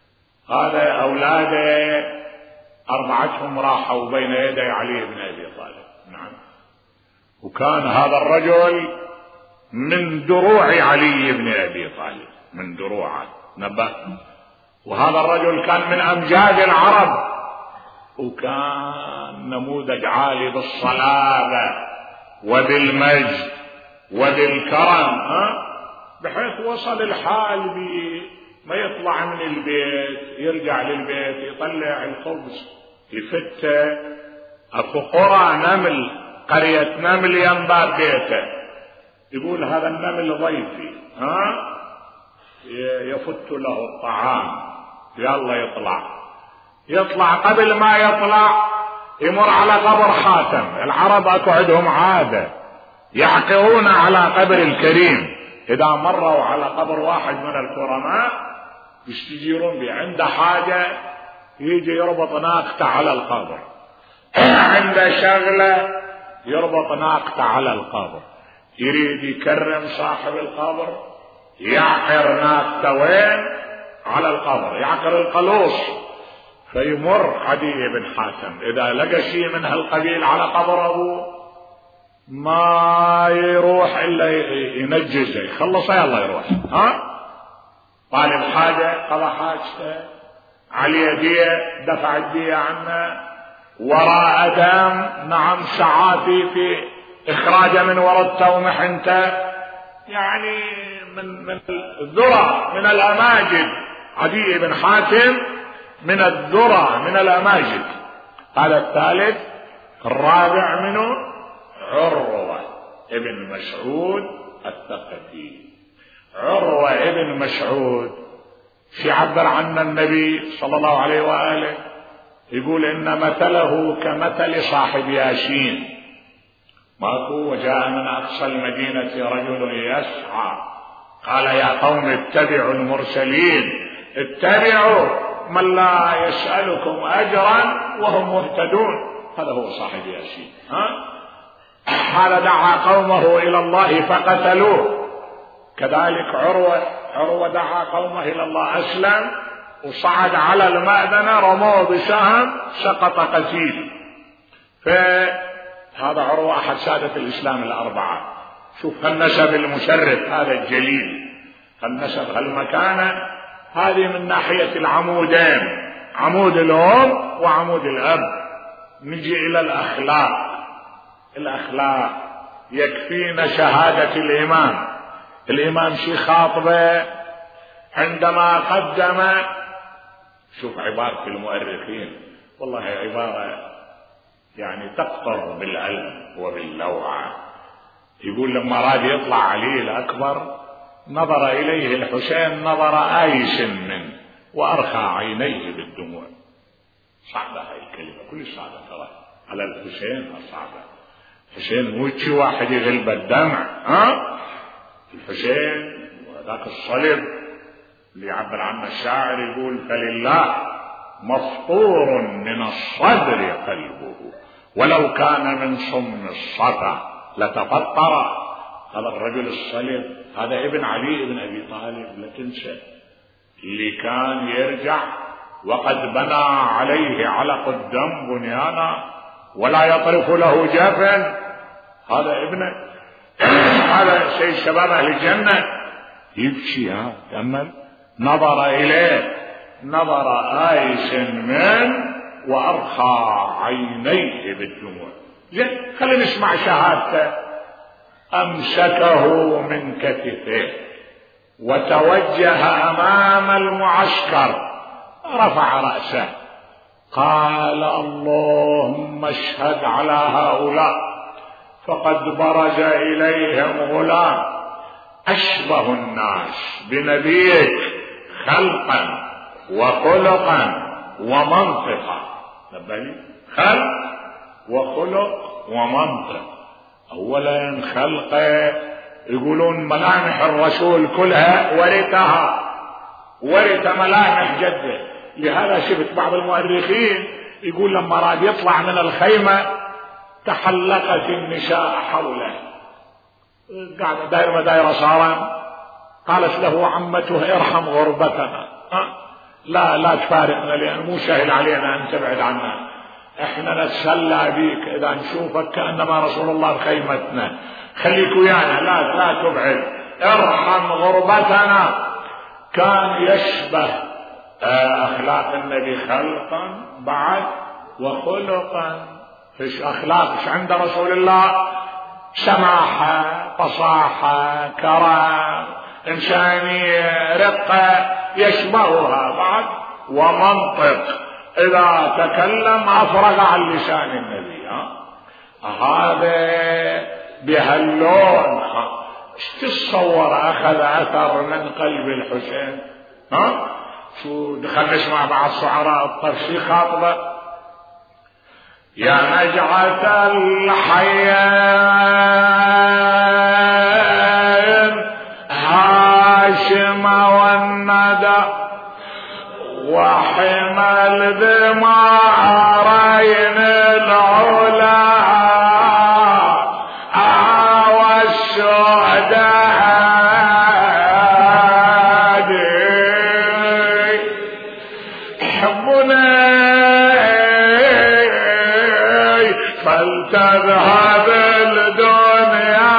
Speaker 2: هذا أولاده 4 راحوا بين يدي علي بن أبي طالب. نعم. وكان هذا الرجل من دروع علي بن أبي طالب، من دروعه نبأ. وهذا الرجل كان من أمجاد العرب، وكان نموذج عالي بالصلابة وبالمجد وبالكرم، بحيث وصل الحال ما يطلع من البيت يرجع للبيت يطلع الخبز يفته. اكو قرى نمل، قرية نمل ينبع بيته، يقول هذا النمل ضيفي، يفت له الطعام، يلا يطلع قبل ما يطلع يمر على قبر حاتم. العرب اكو عندهم عادة يعقرون على قبر الكريم، اذا مروا على قبر واحد من الكرماء يستجيرون به، عنده حاجة يجي يربط ناقته على القبر، عنده شغلة يربط ناقته على القبر، يريد يكرم صاحب القبر يعقر ناقته وين؟ على القبر، يعقر القلوص. فيمر عدي بن حاتم اذا لقى شيء من هالقبيل على قبر ابوه ما يروح الا ينجزه، يخلصه يلا يروح، طالب حاجة قضى حاجته، عليه دية دفع الدية عنه، وراء دم، نعم سعاتي في اخراجه من ورثته ومحنته، يعني من الذرة من الاماجد. عدي بن حاتم من الذرة من الاماجد. قال الثالث الرابع منه عروة ابن مسعود الثقفي. عروة ابن مسعود يعبر عنه النبي صلى الله عليه وآله، يقول إن مثله كمثل صاحب ياسين. ماكو وجاء من أقصى المدينة رجل يسعى قال يا قوم اتبعوا المرسلين، اتبعوا من لا يسألكم أجرا وهم مهتدون. هذا هو صاحب ياسين. هذا دعا قومه إلى الله فقتلوه. كذلك عروة دعا قومه إلى الله، أسلم وصعد على المأذنة رموه بسهم سقط قتيل. فهذا عروة أحد سادة الإسلام الأربعة. شوف هالنسب المشرف هذا الجليل، هالنسب هالمكانة هذه من ناحية العمودين، عمود الأم وعمود الأب. نجي إلى الأخلاق يكفينا شهادة الإمام شي خاطبه عندما قدم، شوف عبارة المؤرخين والله عبارة يعني تقطر بالعلم وباللوعة. يقول لما أراد يطلع علي الأكبر نظر إليه الحسين نظر آيس منه وأرخى عينيه بالدموع. صعبة هاي الكلمة، كل صعبة ترى على الحسين صعبة. الحسين مو شي واحد يغلب الدمع، الحسين وذاك الصلب اللي يعبر عنه الشاعر يقول فلله مفطور من الصدر قلبه ولو كان من صم الصفا لتفطر. هذا الرجل الصلب هذا ابن علي بن أبي طالب، لا تنسى، اللي كان يرجع وقد بنى عليه علق الدم بنيانا ولا يطرف له جفن. هذا ابنه، هذا سيد شباب أهل الجنة، يبكي. تأمل، نظر إليه نظر آيس من وأرخى عينيه بالدموع. خلينا نسمع شهادته. أمسكه من كتفه وتوجه أمام المعسكر، رفع رأسه قال اللهم اشهد على هؤلاء فقد برز إليهم غلام أشبه الناس بنبيك خلقا وخلقا ومنطقا. نبالي خلق وخلق ومنطق. أولا خلقه يقولون ملامح الرسول كلها ورث ملامح جده. لهذا شفت بعض المؤرخين يقول لما راد يطلع من الخيمة تحلقت النساء حوله، قاعدة دائرة صارا. قالت له عمته ارحم غربتنا، لا تفارقنا، لأن مو سهل علينا أن تبعد عنا، احنا نتسلى بيك إذا نشوفك كأنما رسول الله بخيمتنا، خليك ويانا، لا تبعد، ارحم غربتنا. كان يشبه أخلاق النبي خلقا بعد وخلقا. فيش أخلاق إيش عند رسول الله؟ سماحة، فصاحة، كرم، إنسانية، رقة يشبهها بعد، ومنطق إذا تكلم أفرغ عن لسان النبي. هذا بهاللون ايش تتصور أخذ أثر من قلب الحسين؟ شو دخل نسمع بعض شعراء الطرشي خاطبة: يا نجعة الحيين هاشم والندى وحمى الذمارين العلا تذهب الدنيا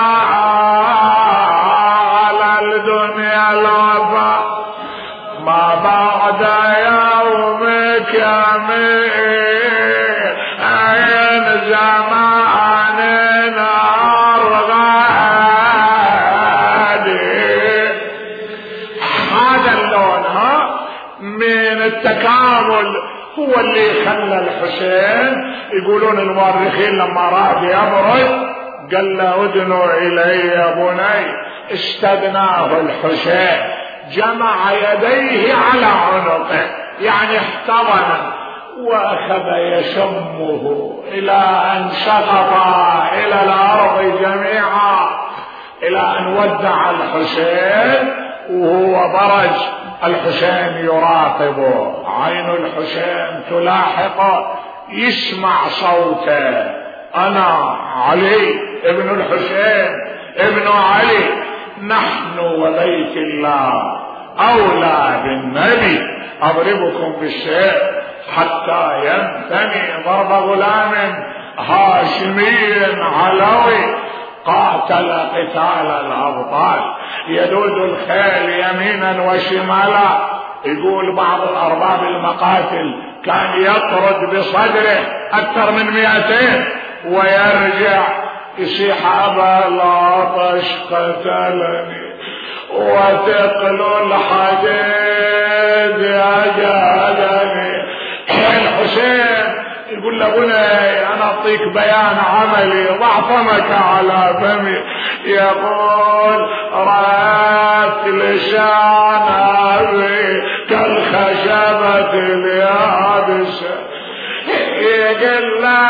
Speaker 2: على الدنيا الوفا ما بعد يومك من زمان أرغادي. هذا اللون من التكامل هو اللي خلى الحسين، يقولون المؤرخين لما راد يبرد قال له ادنوا الي يا بني، استدناه الحسين، جمع يديه على عنقه يعني احتضنه، واخذ يشمه الى ان سقط الى الارض جميعا، الى ان ودع الحسين وهو برج. الحسين يراقبه، عين الحسين تلاحقه، يسمع صوته: أنا علي ابن الحسين ابن علي، نحن وبيت الله أولى بالنبي، أضربكم بالسيف حتى ينثني ضرب غلام هاشمي علوي، قاتل قتال الأبطال، يدود الخيل يمينا وشمالا. يقول بعض الأرباب المقاتل كان يطرد بصدره أكثر من 200 ويرجع يصيح: أبا العطش قتلني وثقل الحديد أجهدني. الحسين يقول له: بني أنا أعطيك بيان عملي، ضع فمك على فمي. يقول: رأت لسان أبي كالخشبة اليابسة، يقول لا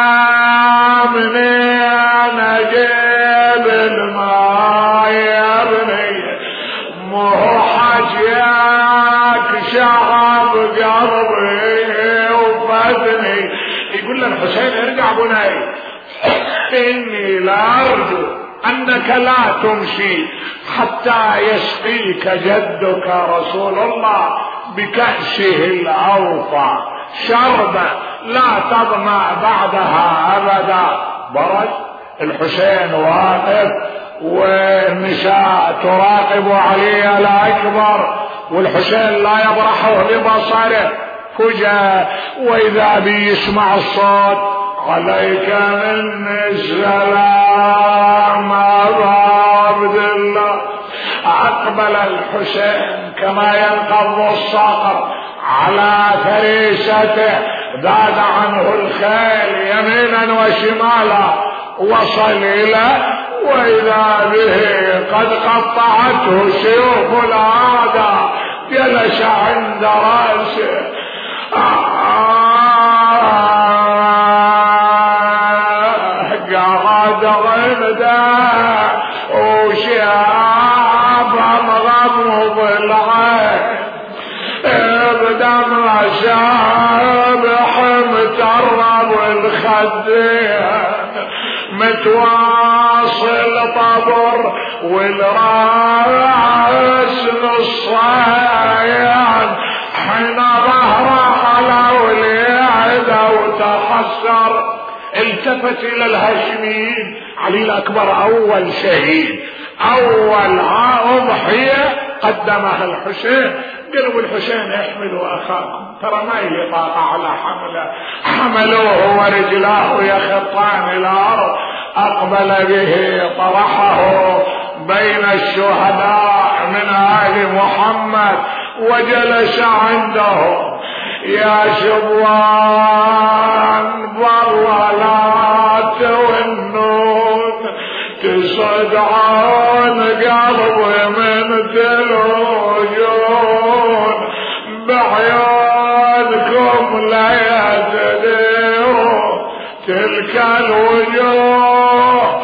Speaker 2: مني أنا جيب الماء يا ابني، مو حاجيك شعب قلبي وفدني. يقول له الحسين: ارجع بني، إني لا أرجو أنك لا تمشي حتى يسقيك جدك رسول الله بكأسه الأوفى شربة لا تظمأ بعدها أبدا. برج الحسين واقف والنساء تراقب علي الأكبر، والحسين لا يبرحه ببصره. فجأة وإذا بي يسمع الصوت: عليك مني السلام أبا عبد الله. أقبل الحسين كما ينقض الصقر على فريسته، زاد عنه الخيل يمينا وشمالا، وصل إلى وإذا به قد قطعته سيوف العادة، جلس عند رأسه قعد غمدا وشاب مغمض العين، بدم شابح مترب الخدين، متواصل طبر والراس نصين، حين ظهر على وليعده وتحسر التفت الى الهاشميين. علي الاكبر اول شهيد، اول اضحيه قدمها الحسين. قالوا الحسين احملوا اخاكم، ترى ما لي طاقه على حمله. حملوه ورجلاه يخطان الارض، اقبل به طرحه بين الشهداء من آل محمد وجلس عنده. يا شبان والله لا تونون، تصدعون قلبي من تلوجون، بعيونكم لا يتديروا تلك الوجوه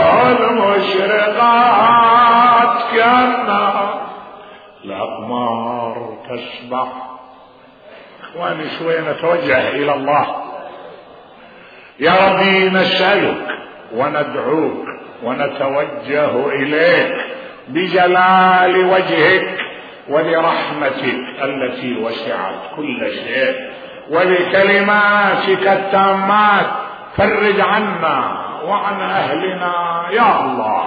Speaker 2: المشرقات كالنار الأقمار تسبح. اخواني شوي نتوجه الى الله. يا ربي نسألك وندعوك ونتوجه اليك بجلال وجهك ولرحمتك التي وسعت كل شيء وبكلماتك التامات فرج عنا وعن اهلنا يا الله.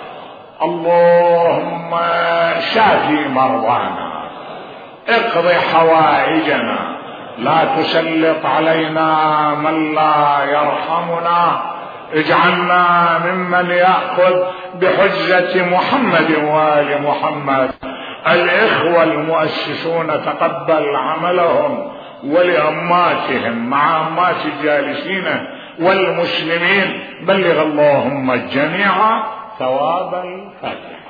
Speaker 2: اللهم شافي مرضانا، اقض حوائجنا، لا تسلط علينا من لا يرحمنا. اجعلنا ممن يأخذ بحجة محمد وآل محمد. الإخوة المؤسسون تقبل عملهم ولأماتهم مع أمات الجالسين والمسلمين. بلغ اللهم الجميع ثواب الفاتحة.